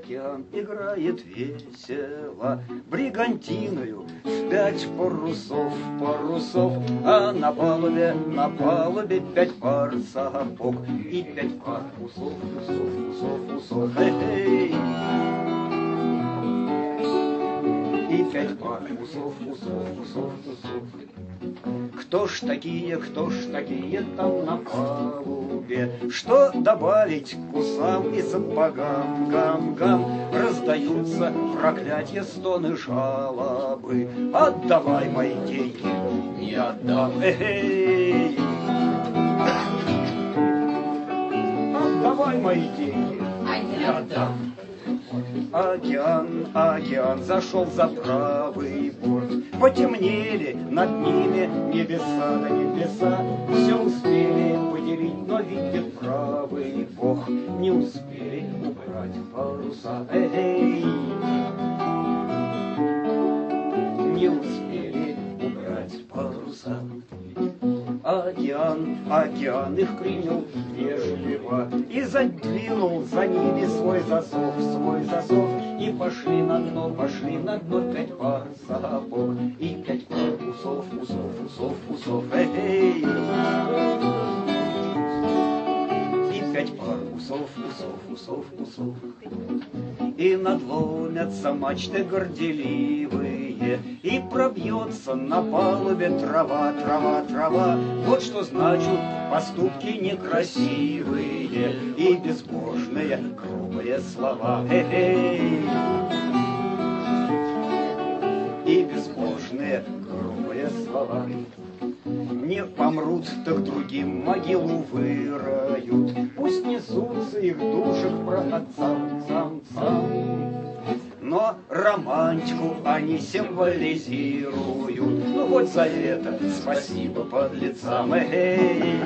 океан играет весело бригантиною в 5 парусов, а на палубе 5 пар сапог и 5 пар усов, хе-хей. И 5 пар усов. Кто ж такие там на палубе? Что добавить к усам и сапогам? Гам-гам, раздаются проклятья, стоны, жалобы. Отдавай мои деньги, не отдам, эй! Отдавай мои деньги, не отдам. Океан зашел за правый борт. Потемнели над ними небеса, все успели поделить, но видит правый Бог, не успели убрать паруса. Эй! Не успели убрать паруса. Океан их принял вежливо и задвинул за ними свой засов, и пошли на дно 5 пар сапог и 5 пар усов, эй! И 5 пар усов. И надломятся мачты горделивые, и пробьется на палубе трава. Вот что значат поступки некрасивые и безбожные грубые слова. Эй! И безбожные грубые слова. Не помрут, так другим могилу вырают. Пусть несутся их души к праотцам. Но романтику они символизируют. Ну хоть за это спасибо подлецам, эй!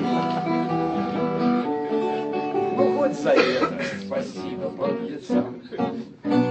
Ну хоть за это спасибо подлецам.